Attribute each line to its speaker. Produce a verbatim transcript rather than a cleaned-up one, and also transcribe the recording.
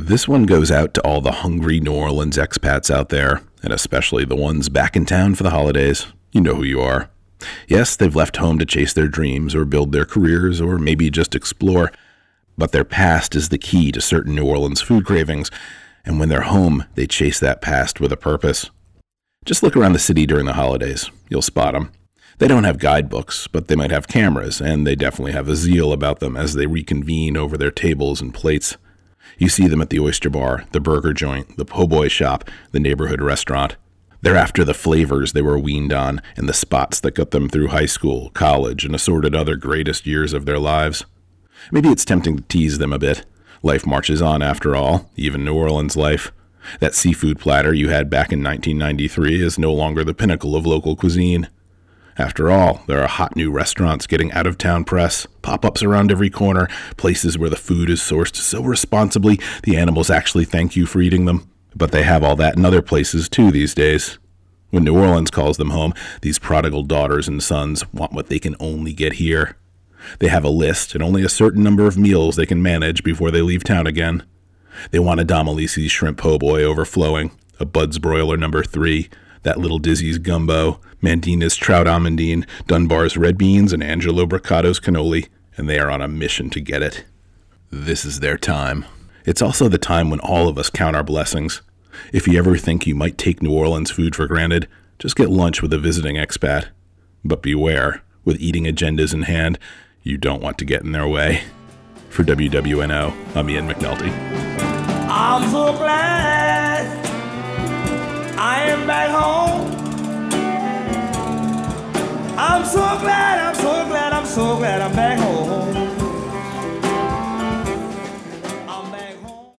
Speaker 1: This one goes out to all the hungry New Orleans expats out there, and especially the ones back in town for the holidays. You know who you are. Yes, they've left home to chase their dreams or build their careers or maybe just explore, but their past is the key to certain New Orleans food cravings, and when they're home, they chase that past with a purpose. Just look around the city during the holidays. You'll spot them. They don't have guidebooks, but they might have cameras, and they definitely have a zeal about them as they reconvene over their tables and plates. You see them at the oyster bar, the burger joint, the po' boy shop, the neighborhood restaurant. They're after the flavors they were weaned on and the spots that got them through high school, college, and assorted other greatest years of their lives. Maybe it's tempting to tease them a bit. Life marches on after all, even New Orleans life. That seafood platter you had back in nineteen ninety-three is no longer the pinnacle of local cuisine. After all, there are hot new restaurants getting out-of-town press, pop-ups around every corner, places where the food is sourced so responsibly the animals actually thank you for eating them. But they have all that in other places too these days. When New Orleans calls them home, these prodigal daughters and sons want what they can only get here. They have a list and only a certain number of meals they can manage before they leave town again. They want a Domalice's shrimp po' boy overflowing, a Bud's broiler number three, that Little Dizzy's gumbo, Mandina's trout almondine, Dunbar's red beans, and Angelo Bricato's cannoli, and they are on a mission to get it. This is their time. It's also the time when all of us count our blessings. If you ever think you might take New Orleans food for granted, just get lunch with a visiting expat. But beware, with eating agendas in hand, you don't want to get in their way. For W W N O, I'm Ian McNulty.
Speaker 2: I'm so glad I am back home. I'm so glad, I'm so glad, I'm so glad I'm back home.